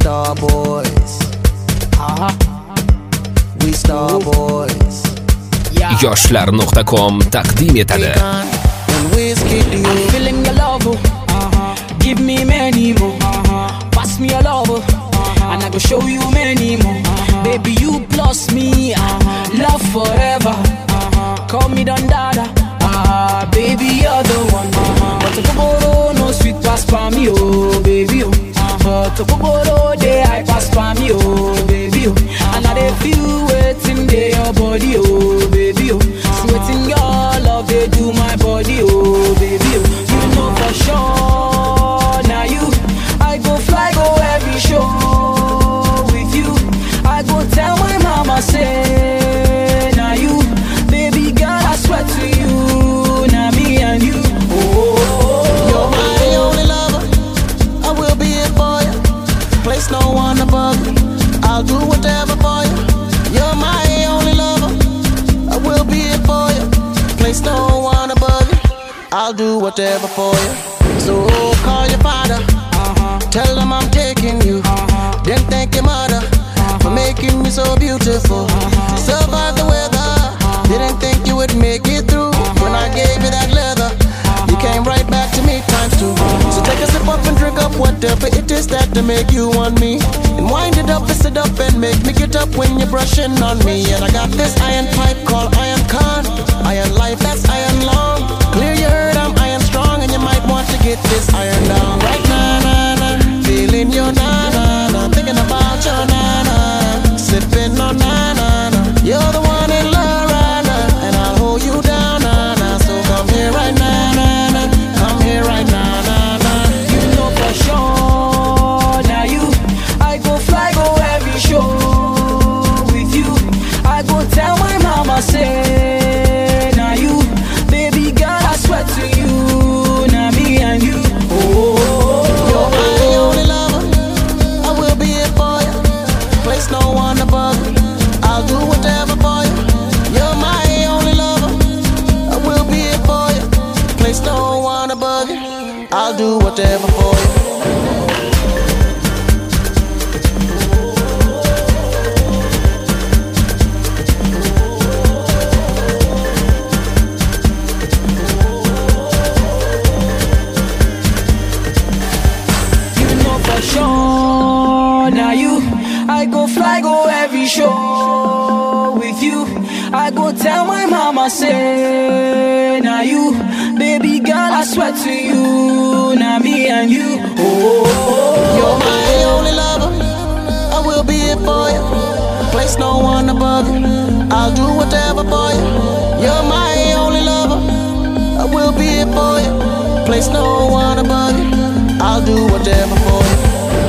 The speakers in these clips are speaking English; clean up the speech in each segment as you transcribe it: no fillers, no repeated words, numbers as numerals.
Star Boys. We Star Boys. Yoshlar.com taqdim etadi. I'm feeling your love, give me many more. Pass me your love, and I go show you many more. Baby, you plus me, love forever. Call me Don Dada, baby, you're the one. But to go no sweet pass for me, oh baby, oh. But to go day I pass for me, oh baby, oh. And I dey feel waiting day your body, oh baby, oh. Sweating your love, they do my body, oh baby, oh. You know for sure, now you, I go fly, go every show with you. I go tell my mama, say, now you, baby girl, I swear to you, now me and you, You're my only lover, I will be it for you. Place no one above you, I'll do whatever for you. You're my only lover, I will be it for you. Place no one above you, I'll do whatever for you. So call your father, tell them I'm taking you. Then thank your mother for making me so beautiful. Survive the weather, didn't think you would make it through. When I gave you that leather, you came right back to me times two. So take a sip up and drink up whatever it is that to make you want me. And wind it up and sit up and make me get up when you're brushing on me. And I got this iron pipe called Iron Con. Iron life, that's iron long. Clear your heard, I'm iron strong. And you might want to get this iron down. Right now, na-na, feeling your na-na-na, thinking about your na-na, sipping on na-na-na. You're the one in love right now, and I'll hold you down, na-na. So come here right now, na-na, come here right now, na-na. you know for sure, now you, I go fly, go every show with you. I go tell my mama, say, now you, baby girl, I swear to you, now me and you, You're my only lover, I will be it for you. Place no one above you, I'll do whatever for you. You're my only lover, I will be it for you. Place no one above you, I'll do whatever for you. you know for sure, now you, I go fly, go every show with you. I go tell my mama, say, now you, baby girl, I swear to you, now me and you, You're my only lover, I will be it for you. Place no one above you, I'll do whatever for you. You're my only lover, I will be it for you. Place no one above you, I'll do whatever for you.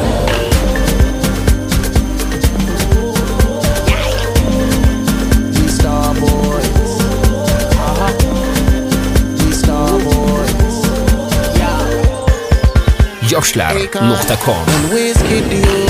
We Star Boys. We Star Boys. Yoshlar.com And Whiskey do